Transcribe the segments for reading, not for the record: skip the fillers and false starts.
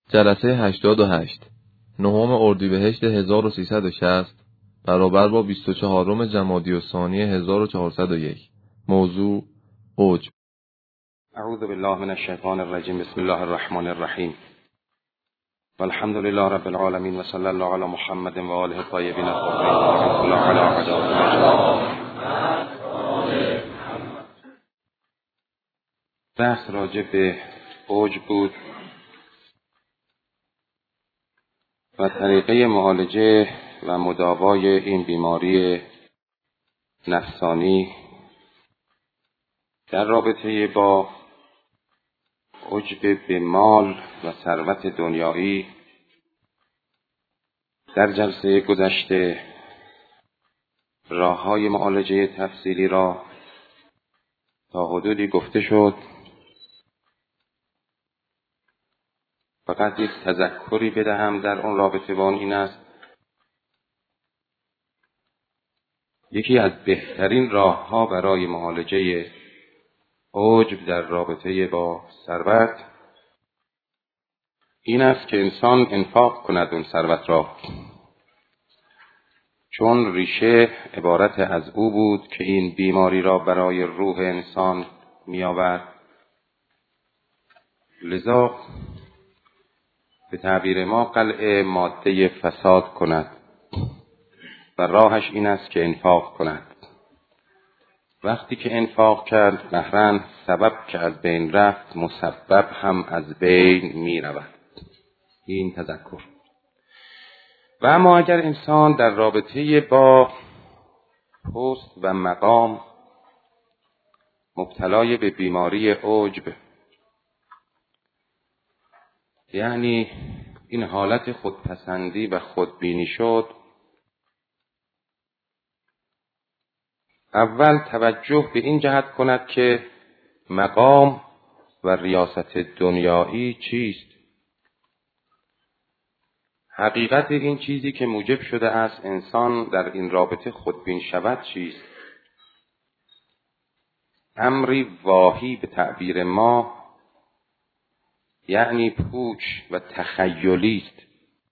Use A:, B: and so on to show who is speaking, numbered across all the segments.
A: جلسه 88 نهم اردیبهشت 1360 برابر با 24 جمادی الثانی 1401. موضوع عجب.
B: اعوذ بالله من الشیطان الرجیم. بسم الله الرحمن الرحیم. والحمد لله رب العالمین و صلی الله علی محمد و آله الطیبین الطاهرین و رحمة الله علی اعدائهم. بحث راجع به عجب بود و طریقه معالجه و مداوای این بیماری نفسانی در رابطه با عجب به مال و ثروت دنیایی. در جلسه گذشته راه‌های معالجه تفصیلی را تا حدودی گفته شد. فقط یک تذکری بدهم در اون رابطه با این است: یکی از بهترین راه‌ها برای معالجه عجب در رابطه با ثروت این است که انسان انفاق کند اون ثروت را، چون ریشه عبارت از او بود که این بیماری را برای روح انسان می‌آورد. لذا به تعبیر ما قلع ماده فساد کند و راهش این است که انفاق کند. وقتی که انفاق کرد، قهرن سبب که از بین رفت مسبب هم از بین می رود. این تذکر. و اما اگر انسان در رابطه با پست و مقام مبتلای به بیماری عجب، یعنی این حالت خودپسندی و خودبینی شد، اول توجه به این جهت کند که مقام و ریاست دنیایی چیست. حقیقت این چیزی که موجب شده است انسان در این رابطه خودبین شود چیست؟ امری واهی به تعبیر ما، یعنی پوچ و تخیلی است.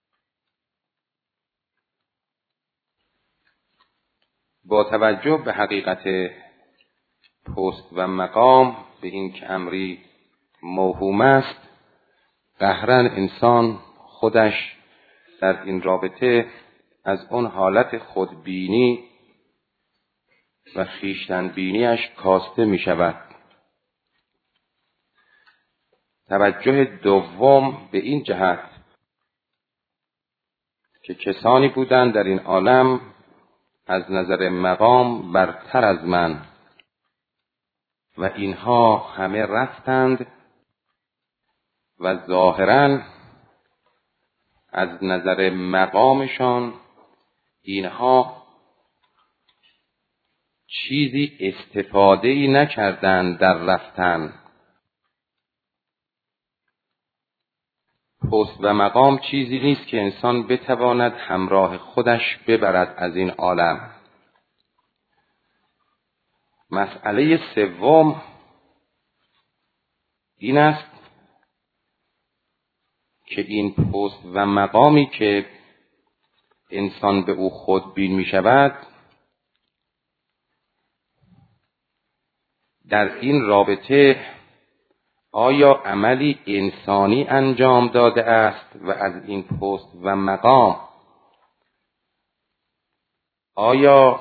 B: با توجه به حقیقت پست و مقام، به این که امری موهوم است، قهرن انسان خودش در این رابطه از اون حالت خودبینی و خویشتنبینیش کاسته می شود. توجه دوم به این جهت که کسانی بودند در این عالم از نظر مقام برتر از من و اینها همه رفتند و ظاهراً از نظر مقامشان اینها چیزی استفاده‌ای نکردند در رفتن. پست و مقام چیزی نیست که انسان بتواند همراه خودش ببرد از این عالم. مسئله سوم این است که این پست و مقامی که انسان به او خودبین می شود، در این رابطه آیا عملی انسانی انجام داده است و از این پست و مقام آیا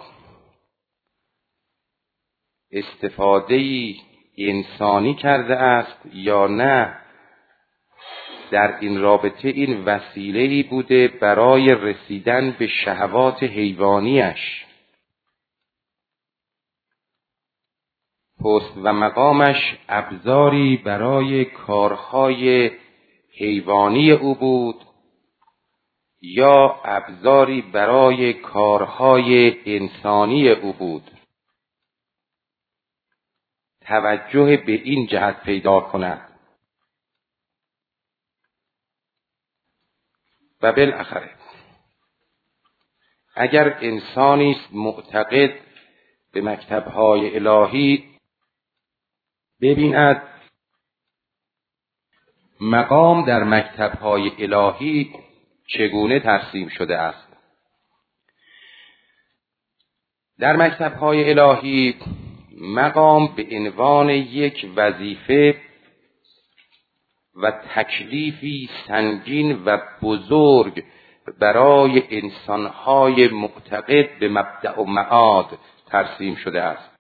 B: استفاده‌ای انسانی کرده است یا نه؟ در این رابطه این وسیله‌ای بوده برای رسیدن به شهوات حیوانیش. پست و مقامش ابزاری برای کارهای حیوانی او بود یا ابزاری برای کارهای انسانی او بود؟ توجه به این جهت پیدا کند. و بالاخره اگر انسانی است معتقد به مکتب‌های الهی، ببیند مقام در مکتب‌های الهی چگونه ترسیم شده است؟ در مکتب‌های الهی مقام به عنوان یک وظیفه و تکلیفی سنگین و بزرگ برای انسان‌های معتقد به مبدأ و معاد ترسیم شده است،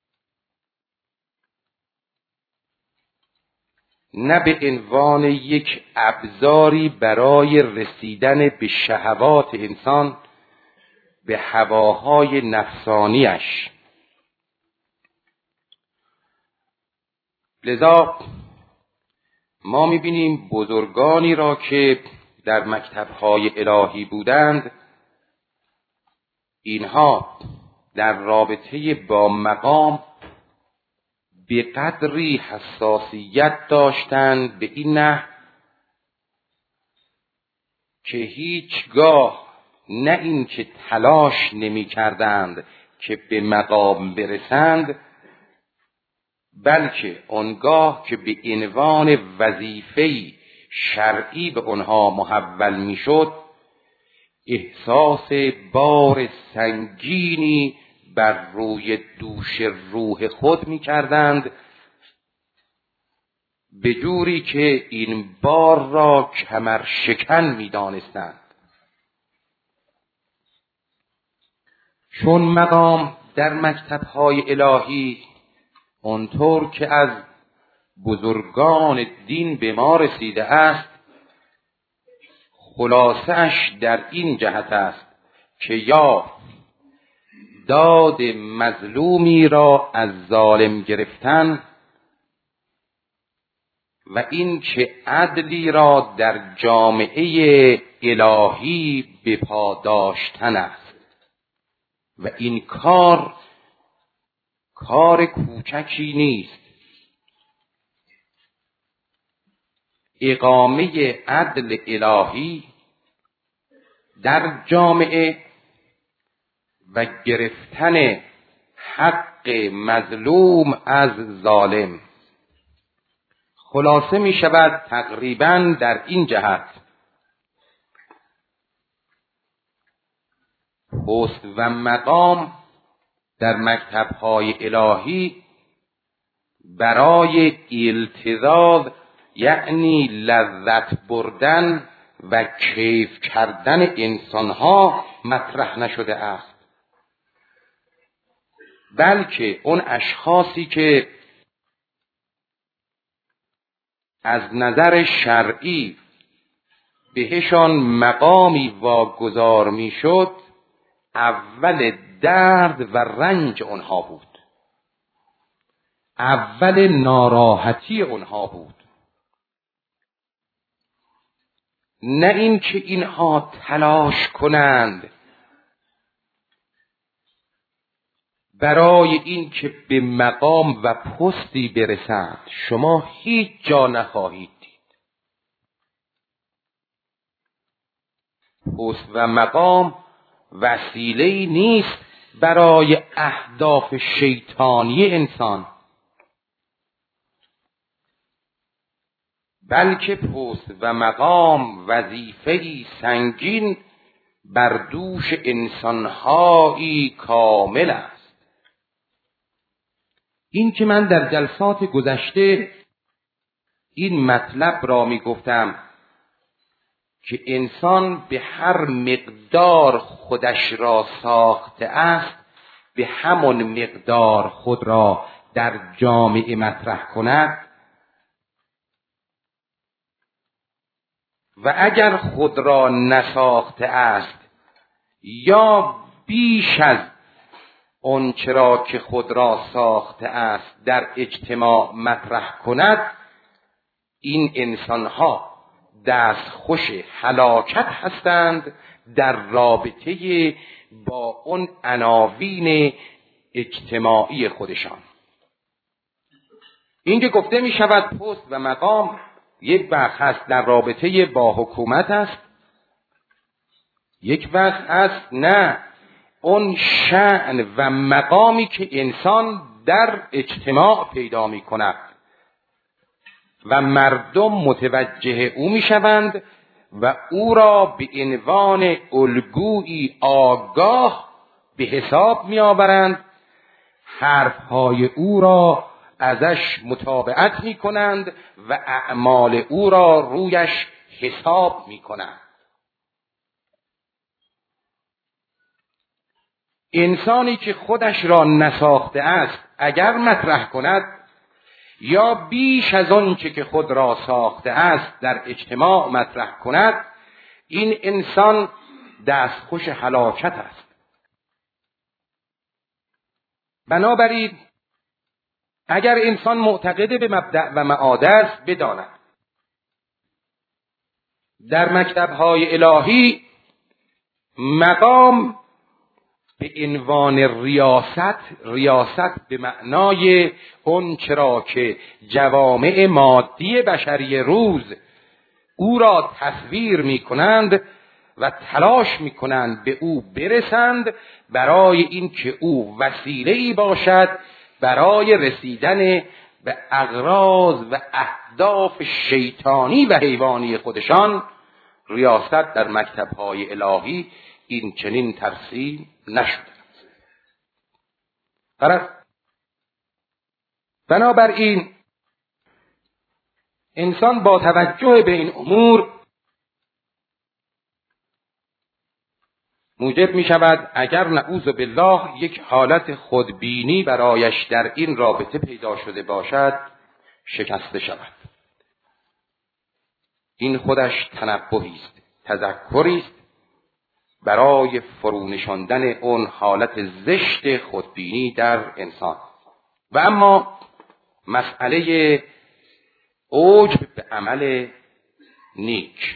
B: نه به عنوان یک ابزاری برای رسیدن به شهوات انسان، به هواهای نفسانیش. لذا ما می‌بینیم بزرگانی را که در مکتب‌های الهی بودند، اینها در رابطه با مقام به قدری حساسیت داشتند به این نحو که هیچگاه نه این که تلاش نمی کردند که به مقام برسند، بلکه آنگاه که به عنوان وظیفه‌ای شرعی به آنها محول می شد، احساس بار سنگینی بر روی دوش روح خود می کردند، به جوری که این بار را کمر شکن می دانستند. چون مقام در مکتب‌های الهی آنطور که از بزرگان دین به ما رسیده است، خلاصه‌اش در این جهت است که یا داد مظلومی را از ظالم گرفتن و این که عدلی را در جامعه الهی به پا داشتن است و این کار کوچکی نیست. اقامه عدل الهی در جامعه و گرفتن حق مظلوم از ظالم، خلاصه می شود تقریباً در این جهت: پست و مقام در مکتب‌های الهی برای التذاذ، یعنی لذت بردن و کیف کردن انسانها مطرح نشده است، بلکه اون اشخاصی که از نظر شرعی بهشان مقامی واگذار میشد، اول درد و رنج آنها بود، اول ناراحتی آنها بود، نه این که اینها تلاش کنند برای این که به مقام و پستی برسند. شما هیچ جا نخواهید دید پست و مقام وسیله‌ای نیست برای اهداف شیطانی انسان، بلکه پست و مقام وظیفه‌ای سنگین بر دوش انسان‌هایی کامل است. این که من در جلسات گذشته این مطلب را می گفتم که انسان به هر مقدار خودش را ساخته است، به همان مقدار خود را در جامعه مطرح کند و اگر خود را نساخته است یا بیش از آنچه را که خود را ساخته است در اجتماع مطرح کند، این انسانها دستخوش هلاکت هستند در رابطه با اون عناوین اجتماعی خودشان. این که گفته می شود پست و مقام یک وقت هست در رابطه با حکومت است، یک وقت هست نه، اون شأن و مقامی که انسان در اجتماع پیدا می کند. و مردم متوجه او میشوند و او را به عنوان الگویی آگاه به حساب میآورند، حرفهای او را ازش متابعت میکنند و اعمال او را رویش حساب میکنند. انسانی که خودش را نساخته است اگر مطرح کند یا بیش از آنچه که خود را ساخته است در اجتماع مطرح کند، این انسان دستخوش هلاکت است. بنابراین اگر انسان معتقد به مبدأ و معاد است، بداند در مکتب‌های الهی مقام به عنوان ریاست به معنای اون چرا که جوامع مادی بشری روز او را تصویر می کنند و تلاش می کنند به او برسند، برای اینکه او وسیله‌ای باشد برای رسیدن به اغراض و اهداف شیطانی و حیوانی خودشان. ریاست در مکتب‌های الهی این چنین ترسیم نشده. بنابراین انسان با توجه به این امور موجب می شود اگر نعوذ بالله یک حالت خودبینی برایش در این رابطه پیدا شده باشد شکسته شود. این خودش تنبهی است، تذکری است برای فرونشاندن اون حالت زشت خودبینی در انسان. و اما مسئله عجب به عمل نیک.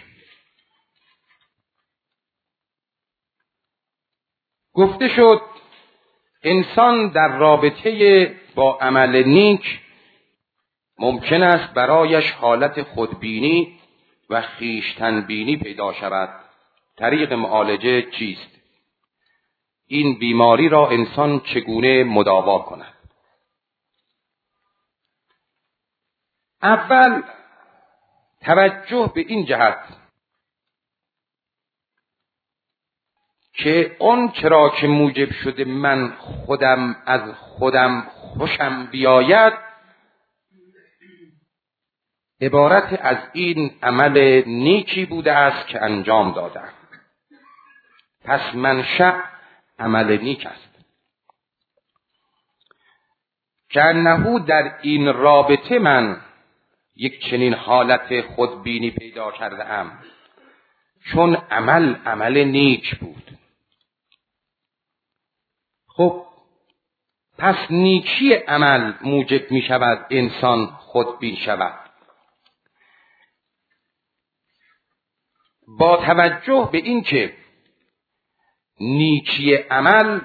B: گفته شد انسان در رابطه با عمل نیک ممکن است برایش حالت خودبینی و خویشتنبینی پیدا شود. طریق معالجه چیست؟ این بیماری را انسان چگونه مداوا کند؟ اول توجه به این جهت که اون چرا که موجب شده من خودم از خودم خوشم بیاید عبارت از این عمل نیکی بوده است که انجام دادم، پس منشأ عمل نیک است. که انه در این رابطه من یک چنین حالت خودبینی پیدا کرده ام، چون عمل نیک بود. خب پس نیکی عمل موجب می شود انسان خودبین شود. با توجه به این که نیکی عمل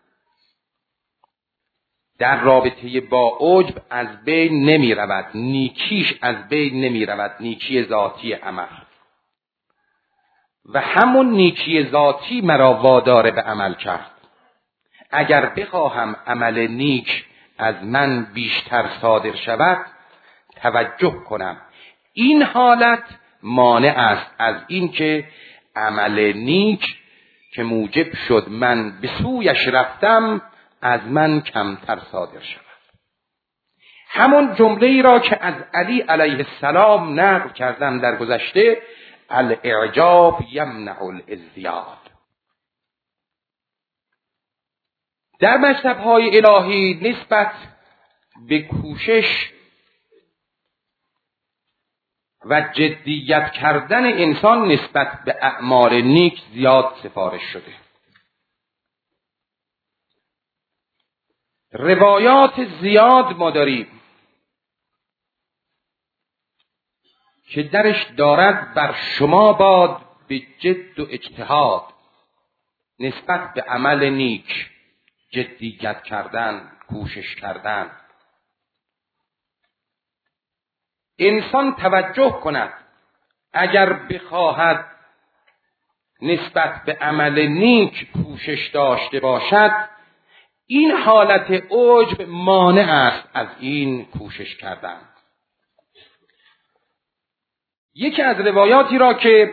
B: در رابطه با عجب از بین نمی رود، نیکیش از بین نمی رود، نیکی ذاتی عمل. و همون نیکی ذاتی مرا وادار به عمل کرد. اگر بخواهم عمل نیک از من بیشتر صادر شود، توجه کنم این حالت مانع است از این که عمل نیک که موجب شد من به سویش رفتم از من کمتر صادر شود. همون جمله ای را که از علی علیه السلام نقل کردم در گذشته، الاعجاب یمنع الازدیاد. در مکتب‌های الهی نسبت به کوشش و جدیت کردن انسان نسبت به اعمال نیک زیاد سفارش شده. روایات زیاد ما داریم که درش دارد بر شما باد به جد و اجتهاد نسبت به عمل نیک، جدیت کردن، کوشش کردن. انسان توجه کند اگر بخواهد نسبت به عمل نیک کوشش داشته باشد، این حالت عجب مانع است از این کوشش کردن. یکی از روایاتی را که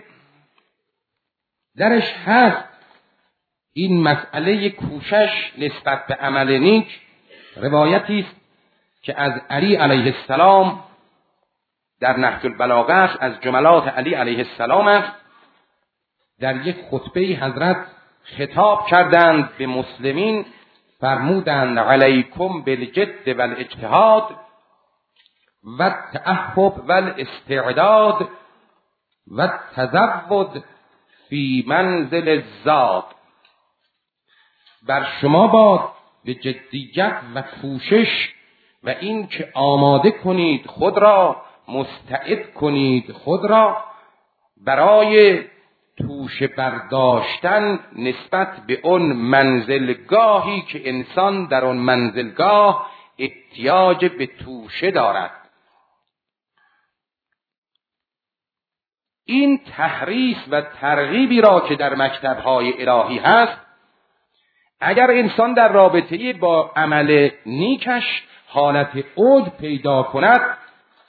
B: درش هست این مسئله کوشش نسبت به عمل نیک، روایتی است که از علی علیه السلام در نهج البلاغه است، از جملات علی علیه السلام است. در یک خطبه حضرت خطاب کردند به مسلمین، فرمودند علیکم بالجد والاجتهاد و التأهب والاستعداد و التزود فی منزل الزاد. بر شما باد به جدیت و کوشش و این که آماده کنید خود را، مستعد کنید خود را برای توشه برداشتن نسبت به اون منزلگاهی که انسان در اون منزلگاه احتیاج به توشه دارد. این تحریص و ترغیبی را که در مکتب‌های الهی هست، اگر انسان در رابطه با عمل نیکش حالت عجب پیدا کند،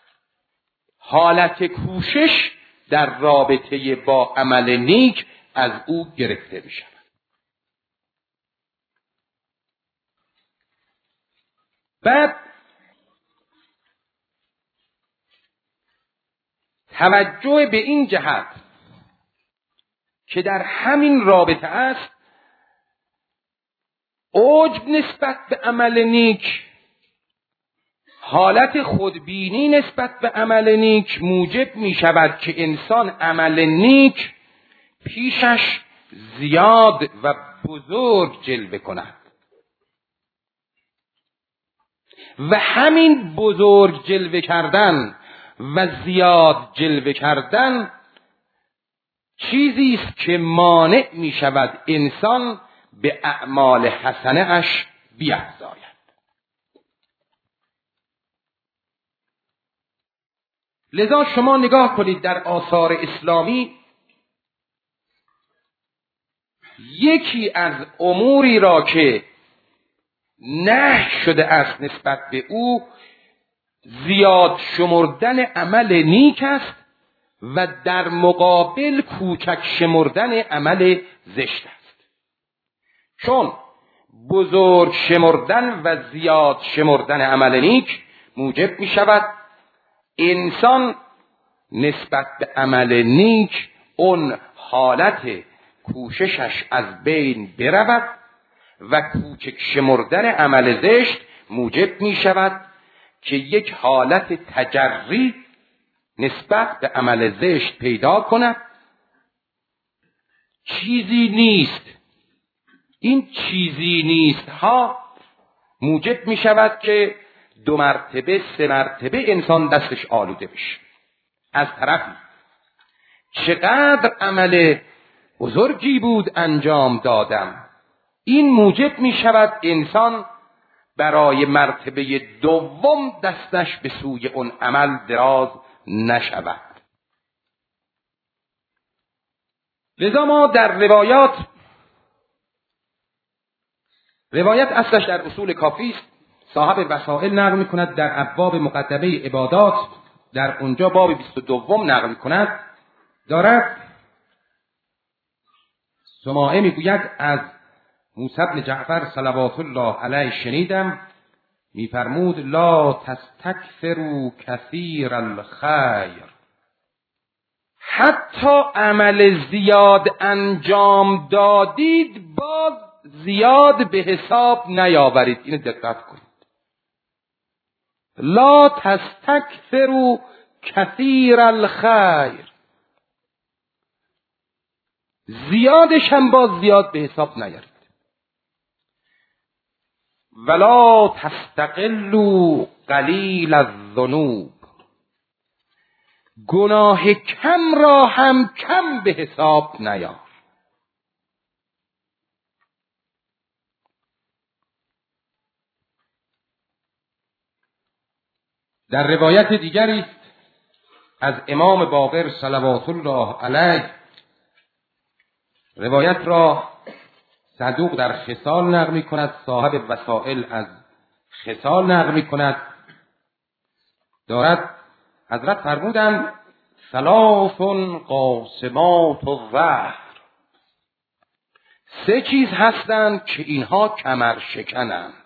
B: حالت کوشش در رابطه با عمل نیک از او گرفته می شود. بعد توجه به این جهت که در همین رابطه است، عجب نسبت به عمل نیک، حالت خودبینی نسبت به عمل نیک موجب می شود که انسان عمل نیک پیشش زیاد و بزرگ جلوه کند و همین بزرگ جلوه کردن و زیاد جلوه کردن چیزی است که مانع می شود انسان به اعمال حسنه اش بیفزاید. لذا شما نگاه کنید در آثار اسلامی یکی از اموری را که نهی شده است نسبت به او زیاد شمردن عمل نیک است و در مقابل کوچک شمردن عمل زشت است. چون بزرگ شمردن و زیاد شمردن عمل نیک موجب می شود انسان نسبت به عمل نیک اون حالت کوششش از بین برود و کوچک شمردن عمل زشت موجب می شود که یک حالت تجری نسبت به عمل زشت پیدا کند. چیزی نیست، این چیزی نیست ها موجب می شود که 2 مرتبه 3 مرتبه انسان دستش آلوده بشه. از طرفی چقدر عمل بزرگی بود انجام دادم، این موجب می شود انسان برای مرتبه دوم دستش به سوی اون عمل دراز نشود. لذا ما در روایت اصلش در اصول کافی است، صاحب وسائل نقل می‌کند در ابواب مقدمه عبادات، در اونجا باب 22 نقل می‌کند، دارد سماعه میگوید از موسی بن جعفر صلوات الله علیه شنیدم میفرمود لا تستکثروا کثیر الخیر، حتی عمل زیاد انجام دادید باز زیاد به حساب نیاورید. اینو دقت کنید. لا تستکثروا کثیر الخیر، زیادش هم باز زیاد به حساب نیارید. ولا تستقلوا قلیل الذنوب، گناه کم را هم کم به حساب نیار. در روایت دیگری است از امام باقر صلوات الله علیه، روایت را صدوق در خصال نقل می کند، صاحب وسائل از خصال نقل می کند، دارد حضرت فرمودند ثلاث قاسمات الظهر، سه چیز هستند که اینها کمر شکنند.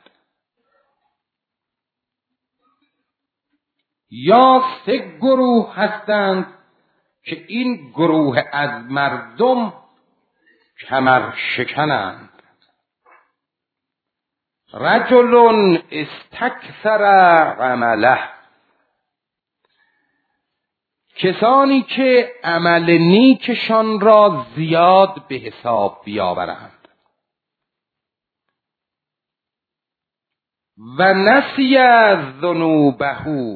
B: یا سه گروه هستند که این گروه از مردم کمر شکنند. رجل استکثر عمله، کسانی که عمل نیکشان را زیاد به حساب بیاورند. و نسی ذنوبه،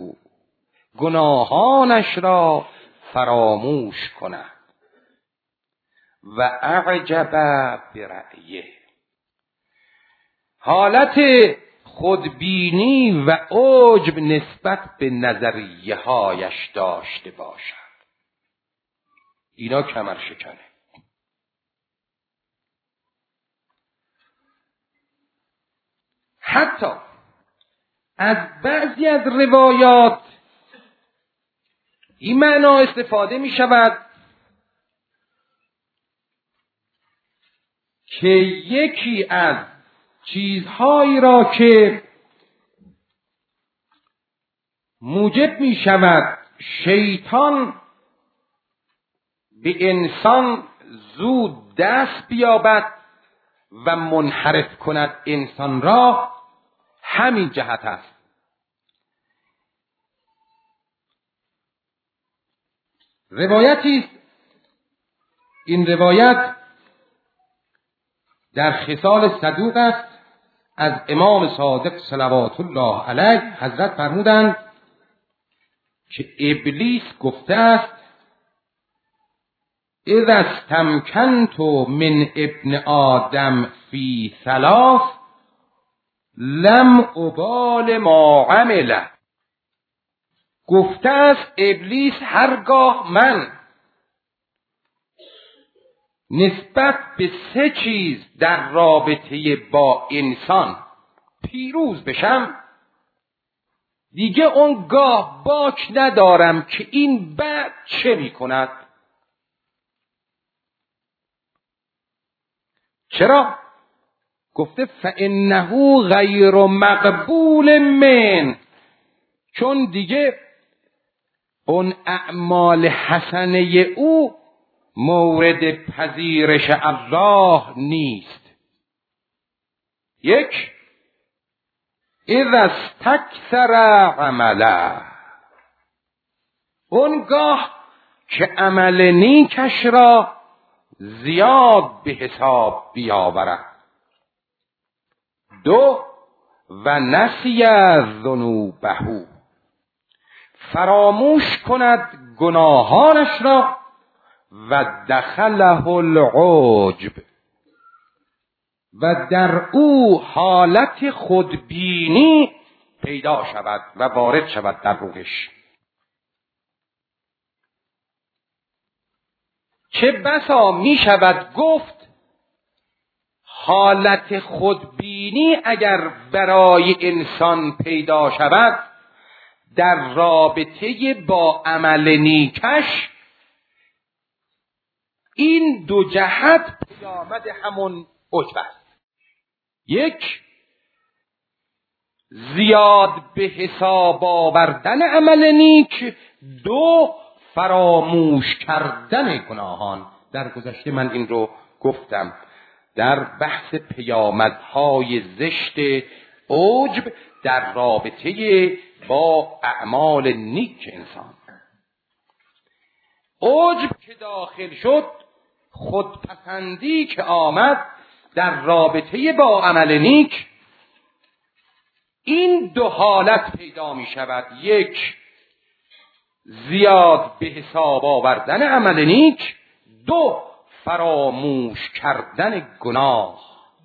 B: گناهانش را فراموش کند. و اعجب برأیه، حالت خودبینی و عجب نسبت به نظریه هایش داشته باشد. اینا کمر شکنه. حتی از بعضی از روایات این معنا استفاده می شود که یکی از چیزهایی را که موجب می شود شیطان به انسان زود دست بیابد و منحرف کند انسان را، همین جهت است. روایتی است، این روایت در خصال صدوق است، از امام صادق صلوات الله علیه. حضرت فرمودند که ابلیس گفته است: اذا استمکنت من ابن آدم فی ثلاث لم ابال ما عمله. گفته است ابلیس هرگاه من نسبت به سه چیز در رابطه با انسان پیروز بشم، دیگه اونگاه باک ندارم که این بعد چه می کند. چرا؟ گفته فانه غیر مقبول من، چون دیگه اون اعمال حسنه او مورد پذیرش الله نیست. یک، اذا استکثر عمله، اونگاه که عمل نیکش را زیاد به حساب بیاورد. دو، و نسی ذنوبه، فراموش کند گناهانش را. و دخله العجب، و در او حالت خودبینی پیدا شود و وارد شود در روحش. چه بسا می شود گفت حالت خودبینی اگر برای انسان پیدا شود در رابطه با عمل نیکش، این دو جهت پیامد همون عجب است. یک، زیاد به حساب آوردن عمل نیک. دو، فراموش کردن گناهان. در گذشته من این رو گفتم در بحث پیامدهای زشت عجب در رابطه با اعمال نیک انسان. عجب که داخل شد، خودپسندی که آمد در رابطه با عمل نیک، این دو حالت پیدا می شود. یک، زیاد به حساب آوردن عمل نیک. دو، فراموش کردن گناه.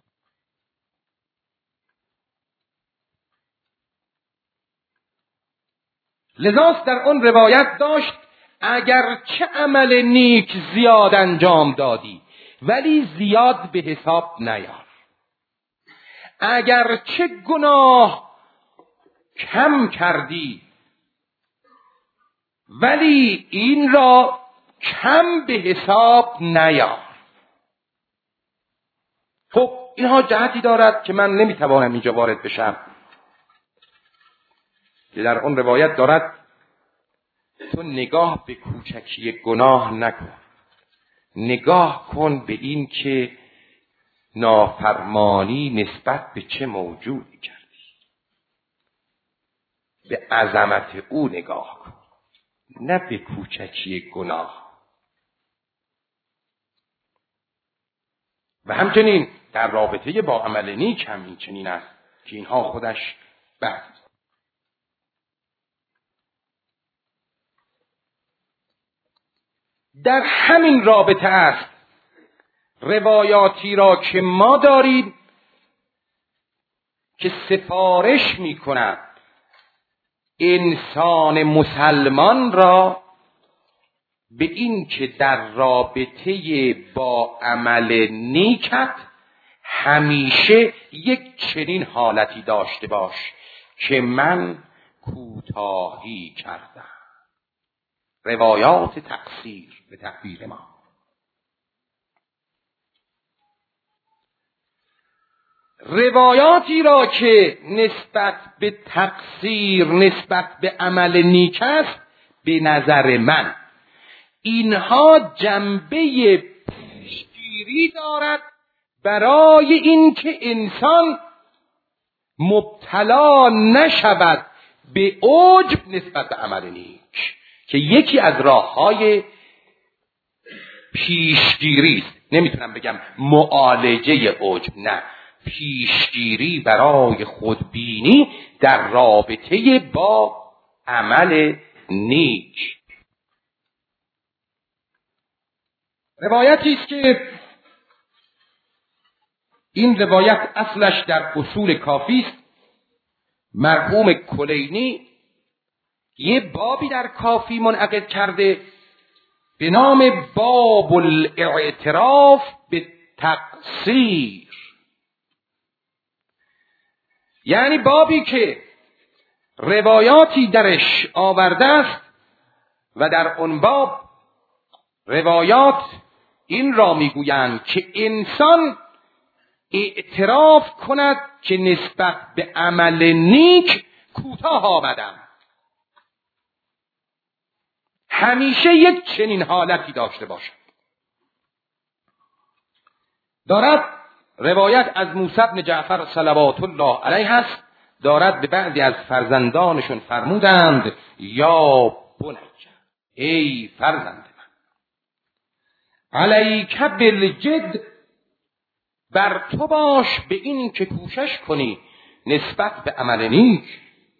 B: لذا در اون روایت داشت اگر چه عمل نیک زیاد انجام دادی ولی زیاد به حساب نیار، اگر چه گناه کم کردی ولی این را کم به حساب نیار. خب اینها جهتی دارد که من نمیتوانم اینجا وارد بشم، که در اون روایت دارد تو نگاه به کوچکی گناه نکن، نگاه کن به این که نافرمانی نسبت به چه موجودی کردی، به عظمت او نگاه کن، نه به کوچکی گناه. و همچنین در رابطه با عمل نیک هم این چنین است که اینها خودش بحث. در همین رابطه است روایاتی را که ما داریم که سفارش می کند انسان مسلمان را به این که در رابطه با عمل نیکت همیشه یک چنین حالتی داشته باش که من کوتاهی کردم. روایات تقصیر به تعبیر ما. روایاتی را که نسبت به تقصیر، نسبت به عمل نیک است، به نظر من اینها جنبه پیشگیری دارد برای اینکه انسان مبتلا نشود به عجب نسبت به عمل نیک، که یکی از راه‌های پیشگیری است. نمیتونم بگم معالجه عجب، نه، پیشگیری برای خودبینی در رابطه با عمل نیک. روایتی است که این روایت اصلش در اصول کافی است. مرحوم کلینی یه بابی در کافی منعقد کرده به نام باب الاعتراف به تقصیر، یعنی بابی که روایاتی درش آورده است و در اون باب روایات این را میگویند که انسان اعتراف کند که نسبت به عمل نیک کوتاه آمدم. همیشه یک چنین حالتی داشته باشد. دارد روایت از موسی بن جعفر صلوات الله علیه هست، دارد به بعضی از فرزندانشون فرمودند یا بنی، ای فرزند من، علیک بالجد، بر تو باش به این که کوشش کنی نسبت به عمل نیک،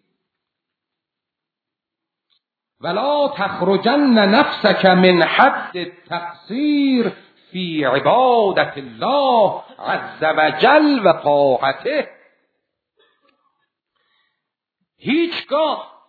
B: ولا تخرجن نفسك من حد التقصیر فی عبادت الله عز وجل و طاعته. هیچگاه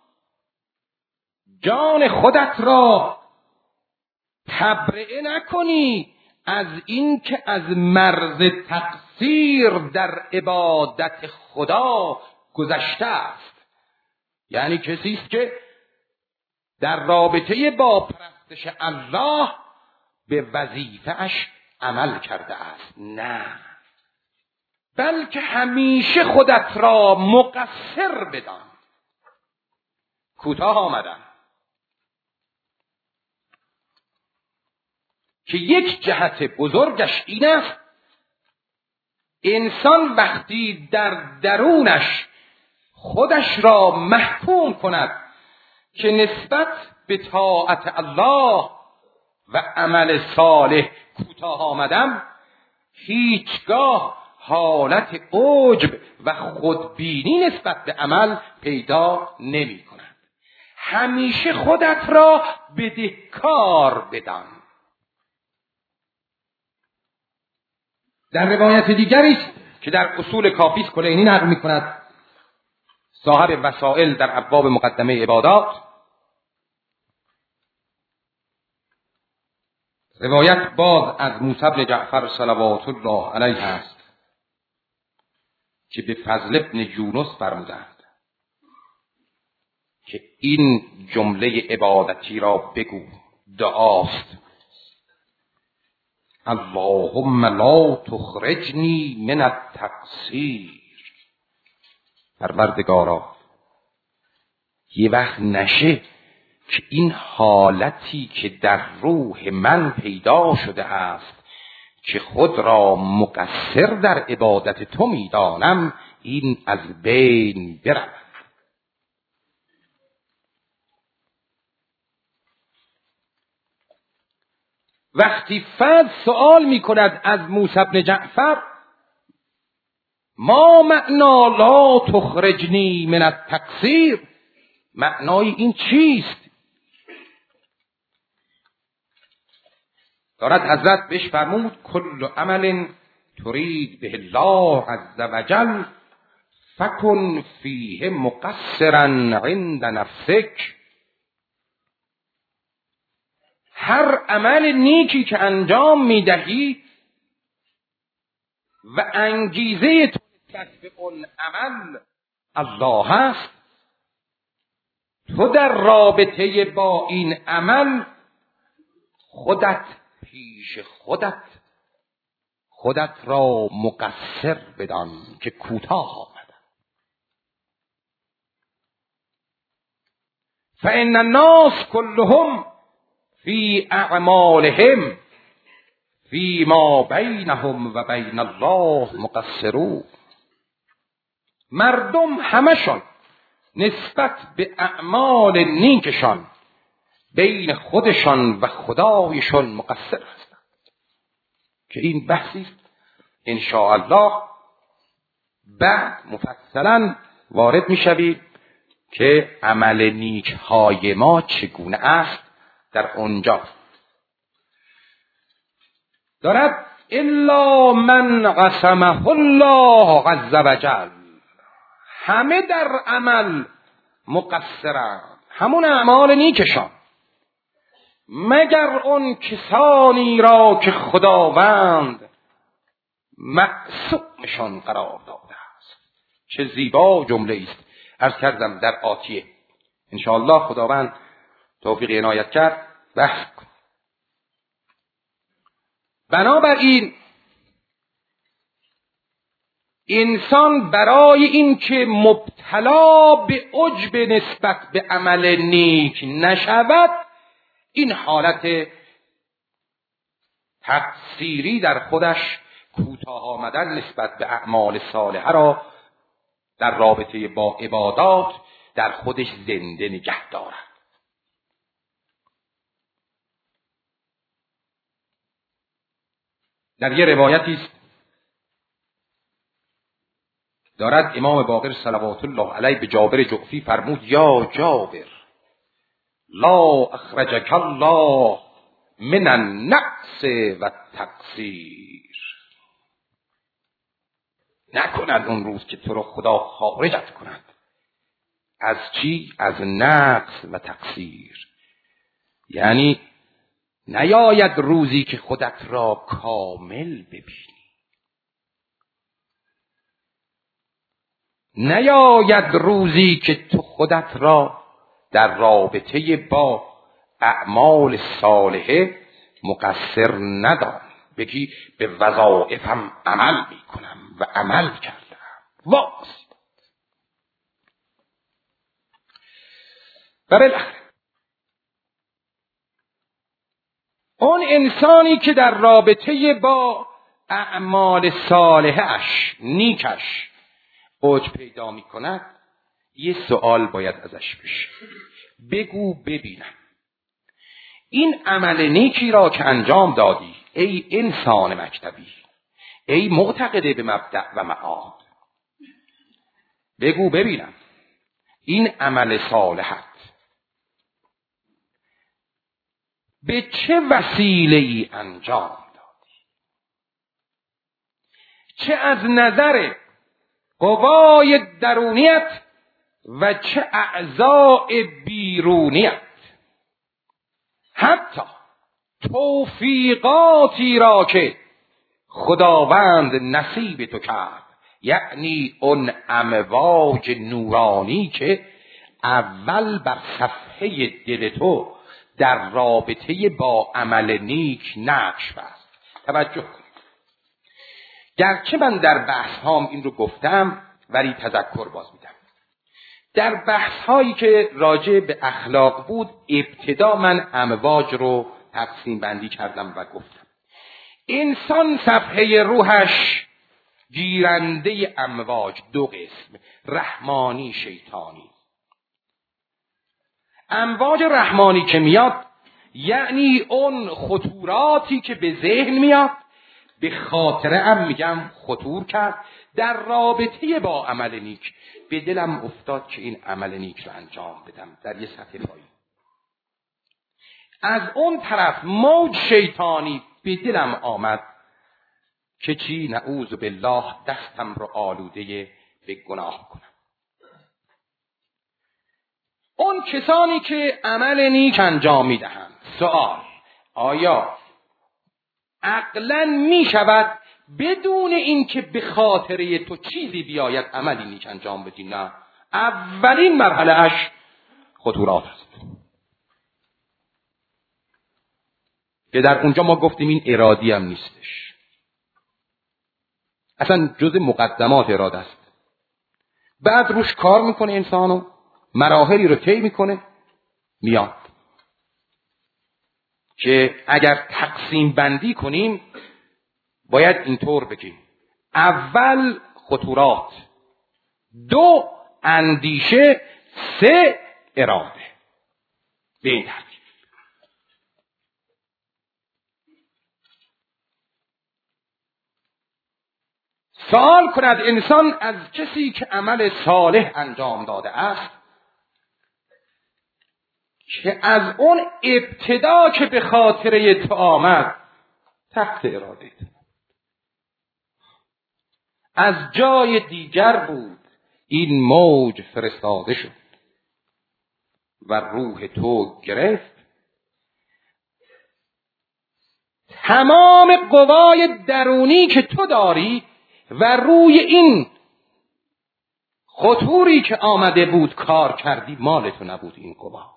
B: جان خودت را تبرئه نکنی از این که از مرز تقصیر در عبادت خدا گذشته است. یعنی کسی است که در رابطه با پرستش الله به وظیفه‌اش عمل کرده است، نه، بلکه همیشه خودت را مقصر بدان. کوتاه آمدن که یک جهت بزرگش این است انسان وقتی در درونش خودش را محکوم کند که نسبت به طاعت الله و عمل صالح کوتاه آمدم، هیچگاه حالت عجب و خودبینی نسبت به عمل پیدا نمی کند. همیشه خودت را بدهکار بدان. در روایت دیگری است که در اصول کافی است کلینی نقل می کند، صاحب وسائل در ابواب مقدمه عبادات، روایت باز از موسی بن جعفر صلوات الله علیه است که به فضل ابن یونس فرمودند که این جمله عبادتی را بگو. دعاست: اللهم لا تخرجنی من التقصیر. پروردگارا یه وقت نشه که این حالتی که در روح من پیدا شده است که خود را مقصر در عبادت تو میدانم، این از بین برود. وقتی فضل سوال می کند از موسی بن جعفر: ما معنا لا تخرجنی من التقصیر، معنای این چیست؟ دارد حضرت بهش فرمود: کل عمل ترید به الله عز وجل فکن فیه مقصرا عند نفسک. هر عمل نیکی که انجام میدهی و انگیزه تو نسبت به اون عمل الله هست، تو در رابطه با این عمل خودت پیش خودت را مقصر بدان که کوتاه آمد. فإن الناس كلهم فی اعمالهم فیما بینهم و بین الله مقصرون. مردم همشون نسبت به اعمال نیکشان بین خودشان و خدایشان مقصر هستند، که این بحثی است ان شاء الله بعد مفصلا وارد میشویم که عمل نیک های ما چگونه است. در اونجا دارد الا من قسمه الله عز وجل، همه در عمل مقصرند، همون اعمال نیکشان، مگر اون کسانی را که خداوند معصومشان قرار داده است. چه زیبا جمله است. عرض کردم در آتیه انشاءالله خداوند توفیق عنایت کرد بحث کن. بنابراین انسان برای اینکه مبتلا به عجب نسبت به عمل نیک نشود، این حالت تقصیری در خودش، کوتاه آمدن نسبت به اعمال صالحه را در رابطه با عبادات در خودش زنده نگه دارد. در یه روایتی است دارد امام باقر صلوات الله علیه به جابر جعفی فرمود: یا جابر لا اخرجک الله من النقص و التقصیر. نکند اون روز که تو رو خدا خارجت کند از چی؟ از نقص و تقصیر. یعنی نیاید روزی که خودت را کامل ببینی، نیاید روزی که تو خودت را در رابطه با اعمال صالحه مقصر ندانی، بگی به وظایفم عمل میکنم و عمل کردم. واس و بالاخره اون انسانی که در رابطه با اعمال صالحش نیکش اوج پیدا می کند، یه سوال باید ازش بشه: بگو ببینم این عمل نیکی را که انجام دادی ای انسان مکتبی، ای معتقد به مبدأ و معاد، بگو ببینم این عمل صالحت به چه وسیله‌ای انجام دادی، چه از نظر قوای درونیت و چه اعضاء بیرونیت، حتی توفیقاتی را که خداوند نصیب تو کرد، یعنی اون امواج نورانی که اول بر صفحه دل تو در رابطه با عمل نیک نقش بست. توجه کنید. گرچه من در بحث هام این رو گفتم ولی تذکر باز میدم. در بحث هایی که راجع به اخلاق بود ابتدا من امواج رو تقسیم بندی کردم و گفتم انسان صفحه روحش گیرنده امواج دو قسم، رحمانی شیطانی. امواج رحمانی که میاد یعنی اون خطوراتی که به ذهن میاد به خاطره هم میگم خطور کرد در رابطه با عمل نیک، به دلم افتاد که این عمل نیک رو انجام بدم در یه سطح پایین. از اون طرف موج شیطانی به دلم آمد که چی؟ نعوذ بالله دستم رو آلوده به گناه کنم. اون کسانی که عمل نیک انجام میدهند، سوال آیا عقلاً می شود بدون اینکه به خاطره تو چیزی بیاید عملی نیک انجام بدی؟ نه. اولین مرحله اش خطورات است که در اونجا ما گفتیم این ارادی هم نیستش، اصلا جز مقدمات اراده است. بعد روش کار میکنه انسانو، مراحلی رو طی میکنه، میاد که اگر تقسیم بندی کنیم باید اینطور بگیم: اول خطورات، دو اندیشه، سه اراده. به این ترتیب. سوال کند انسان از کسی که عمل صالح انجام داده است که از اون ابتدا که به خاطره تو آمد تحت اراده تو، از جای دیگر بود این موج فرستاده شد و روح تو گرفت، تمام قوای درونی که تو داری و روی این خطوری که آمده بود کار کردی، مال تو نبود این قوا.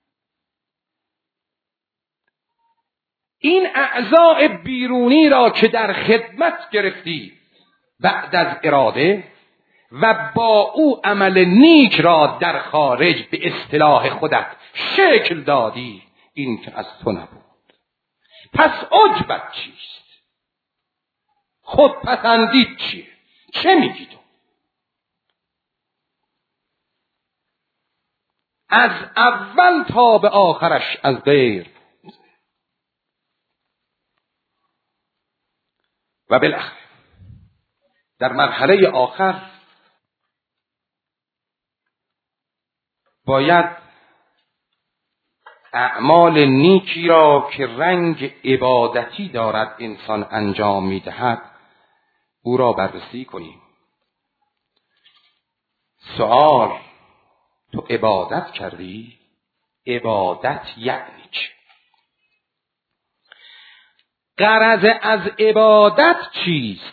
B: این اعضاء بیرونی را که در خدمت گرفتی بعد از اراده و با او عمل نیک را در خارج به اصطلاح خودت شکل دادی، این که از تو نبود. پس عجبت چیست؟ خودپسندیت چیه؟ چه میگی تو؟ از اول تا به آخرش از غیر و بالاخره در مرحله آخر باید اعمال نیکی را که رنگ عبادتی دارد انسان انجام میدهد او را بررسی کنیم. سوال: تو عبادت کردی؟ عبادت یعنی چه؟ غرض از عبادت چیست؟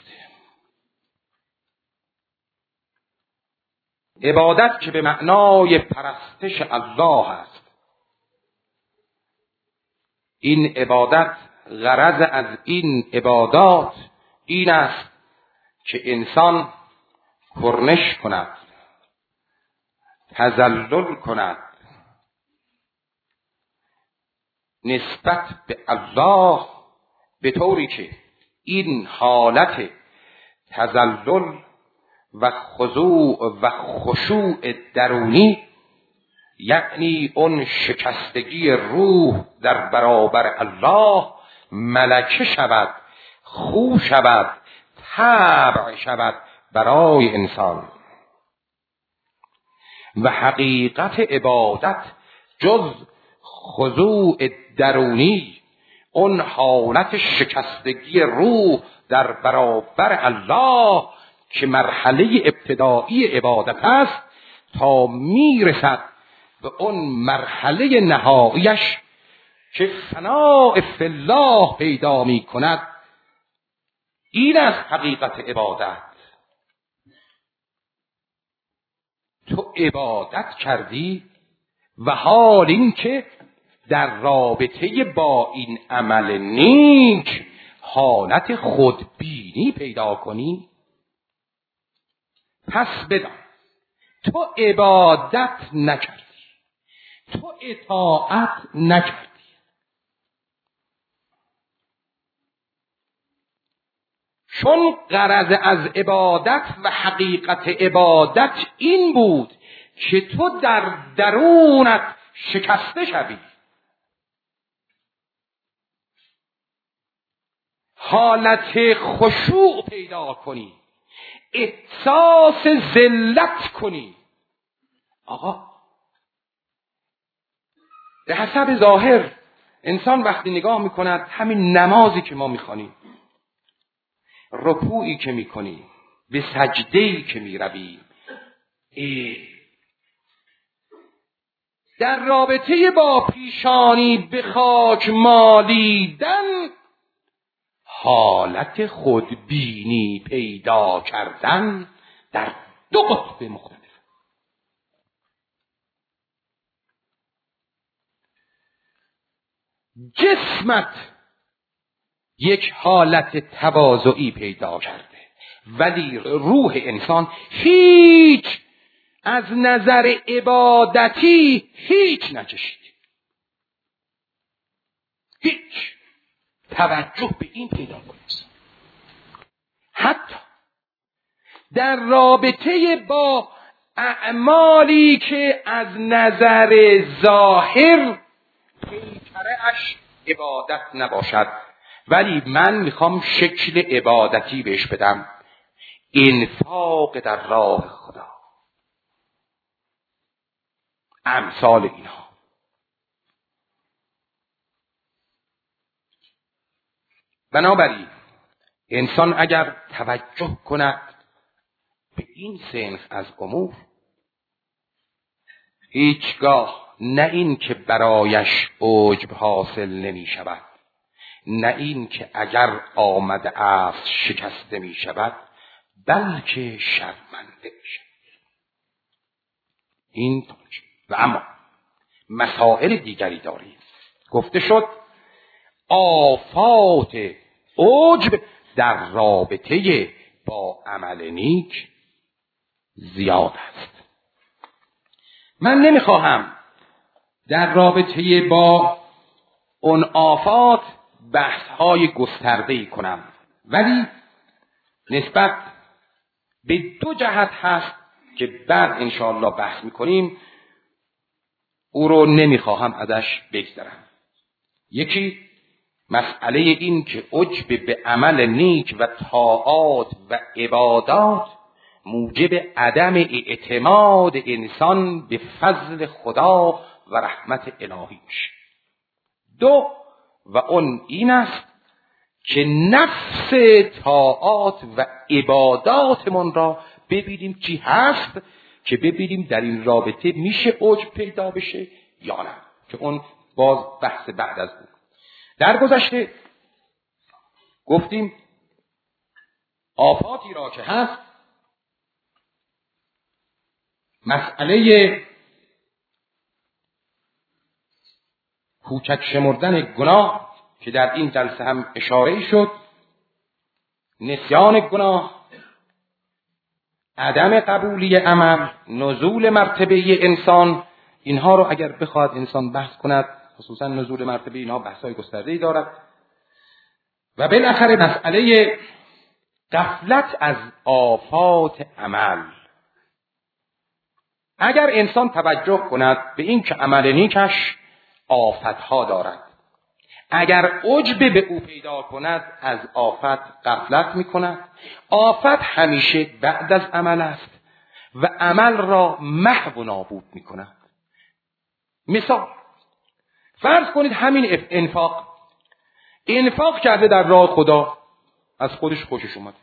B: عبادت که به معنای پرستش الله است. این عبادت، غرض از این عبادات این است که انسان کرنش کند، تذلل کند نسبت به الله، به طوری که این حالت تذلل و خضوع و خشوع درونی، یعنی اون شکستگی روح در برابر الله، ملکه شود، خو شود، طبع شود برای انسان. و حقیقت عبادت جز خضوع درونی، اون حالت شکستگی روح در برابر الله که مرحله ابتدایی عبادت است، تا میرسد به اون مرحله نهاییش که فناء فی الله پیدا می کند. این است حقیقت عبادت. تو عبادت کردی و حال این که در رابطه با این عمل نیک حالت خودبینی پیدا کنی؟ پس بدان تو عبادت نکردی، تو اطاعت نکردی. چون غرض از عبادت و حقیقت عبادت این بود که تو در درونت شکسته شوی، حالت خشوع پیدا کنی، احساس ذلت کنی. آقا به حسب ظاهر انسان وقتی نگاه میکند همین نمازی که ما میخوانیم، رکوعی که میکنیم، به سجده‌ای که میرویم، در رابطه با پیشانی به خاک مالیدن، حالت خودبینی پیدا کردن در دو قطب مختلف. جسمت یک حالت تواضعی پیدا کرده، ولی روح انسان هیچ از نظر عبادتی هیچ نچشید، هیچ توجه به این پیدا کنید. حتی در رابطه با اعمالی که از نظر ظاهر پیکره‌اش عبادت نباشد، ولی من میخوام شکل عبادتی بهش بدم، انفاق در راه خدا، امثال اینها. بنابراین انسان اگر توجه کند به این صنف از امور، هیچگاه نه این که برایش عجب حاصل نمی شود، نه این که اگر آمده است شکسته می شود، بلکه شرمنده می شود. این و اما مسائل دیگری داریم. گفته شد آفات عجب در رابطه با عمل نیک زیاد است. من نمیخواهم در رابطه با اون آفات بحث‌های گسترده‌ای کنم، ولی نسبت به دو جهت هست که بعد انشاءالله بحث میکنیم، او رو نمیخواهم ازش بگذرم. یکی مسئله این که عجب به عمل نیک و طاعات و عبادات موجب عدم اعتماد انسان به فضل خدا و رحمت الهی میشه. دو، و اون این است که نفس طاعات و عباداتمون را ببینیم چی هست، که ببینیم در این رابطه میشه عجب پیدا بشه یا نه، که اون باز بحث بعد از اون. در گذشته گفتیم آفاتی را که هست مسئله کوچک شمردن گناه که در این جلسه هم اشاره شد، نسیان گناه، عدم قبولی عمل، نزول مرتبه انسان، اینها رو اگر بخواد انسان بحث کند، خصوصا نزول مرتبه اینها بحث‌های گسترده‌ای دارد. و بالاخره مسئله غفلت از آفات عمل. اگر انسان توجه کند به این که عمل نیکش آفتها دارد، اگر عجب به او پیدا کند از آفت غفلت می کند. آفت همیشه بعد از عمل است و عمل را محو و نابود می کند. مثال فرض کنید همین انفاق کرده در راه خدا، از خودش خوشش اومد،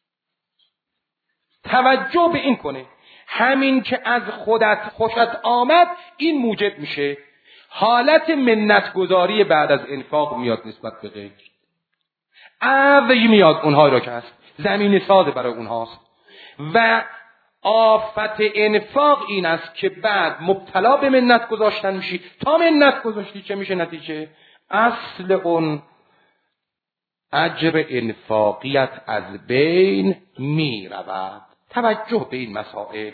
B: توجه به این کنه همین که از خودت خوشت آمد، این موجب میشه حالت منتگذاری بعد از انفاق میاد نسبت به غیر، عوض میاد اونها را که هست، زمین ساز برای اونهاست و آفت انفاق این است که بعد مبتلا به منت گذاشتن میشی. تا منت گذاشتی چه میشه نتیجه؟ اصل اون اجر انفاقیت از بین میرود. توجه به این مسائل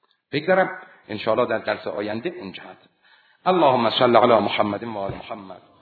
B: بگذارم انشاءالله در درس آینده اونجا. اللهم صل علی محمد و آل محمد.